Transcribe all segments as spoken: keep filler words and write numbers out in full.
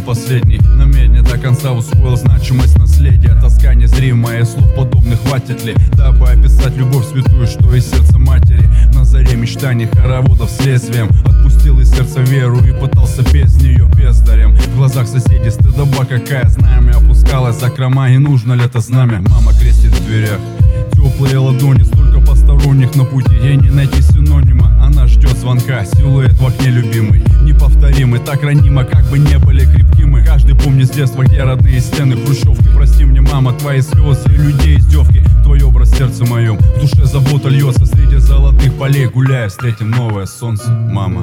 последний. На медне до конца усвоил значимость наследия. Тоска незримая, и слов подобных хватит ли, дабы описать любовь святую, что из сердца матери. На заре мечтаний хороводов следствием отпустил из сердца веру и пытался без нее бездарем. В глазах соседей стыдоба какая, знамя опускалась закрома, и нужно ли это знамя? Мама крестит в дверях, теплые ладони, столько посторонних на пути, ей не найти синонима. Она ждет звонка, силуэт в окне любимый, неповторимый, так ранимо, как бы не были крепки мы. Каждый помнит с детства, где родные стены хрущевки. Прости мне, мама, твои слезы и людей издевки. Твой образ в сердце моем, в душе забота льется. Среди золотых полей гуляя, встретим новое солнце. Мама,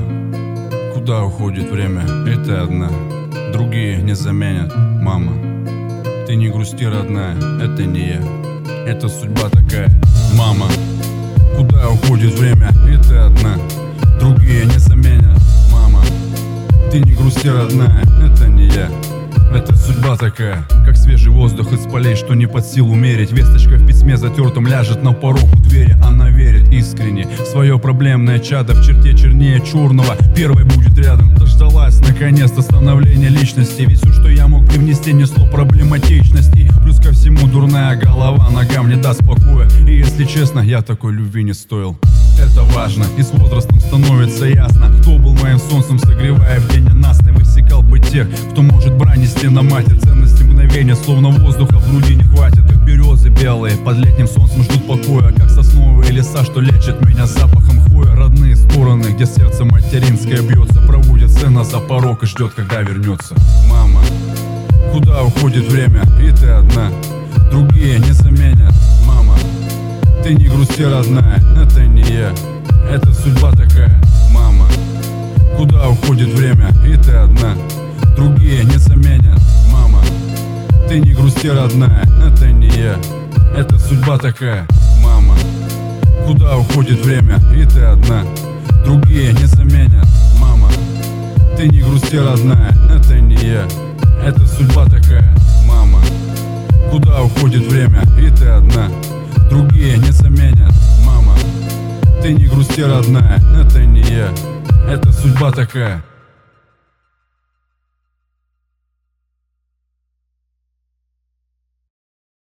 куда уходит время? И ты одна, другие не заменят. Мама, ты не грусти, родная, это не я, это судьба такая. Мама, куда уходит время? И ты одна, другие не заменят. Мама, ты не грусти, родная, это не я, это судьба такая. Как свежий воздух из полей, что не под силу мерить. Весточка в письме затертом ляжет на порог у двери. Она верит искренне в свое проблемное чадо, в черте чернее черного первой будет рядом. Дождалась наконец-то становления личности, ведь все, что я мог привнести, несло проблематичности. Плюс ко всему дурная голова ногам не даст покоя. И если честно, я такой любви не стоил. Это важно, и с возрастом становится ясно, кто был моим солнцем, согревая в день ненастный. Высекал бы тех, кто может брань нести на матерь. Ценности мгновения, словно воздуха в груди не хватит. Как березы белые, под летним солнцем ждут покоя. Как сосновые леса, что лечат меня запахом хвоя. Родные стороны, где сердце материнское бьется, проводит сына за порог и ждет, когда вернется. Мама, куда уходит время? И ты одна, другие не заменят. Мама, ты не грусти, родная, это не я, это судьба такая. Мама, куда уходит время? И ты одна, другие не заменят. Мама, ты не грусти, родная, это не я, это судьба такая. Мама, куда уходит время? И ты одна, другие не заменят. Мама, ты не грусти, родная, это не я, это судьба такая. Мама, куда уходит время? И ты одна, другие не заменят. Мама, ты не грусти, родная, это не я, это судьба такая.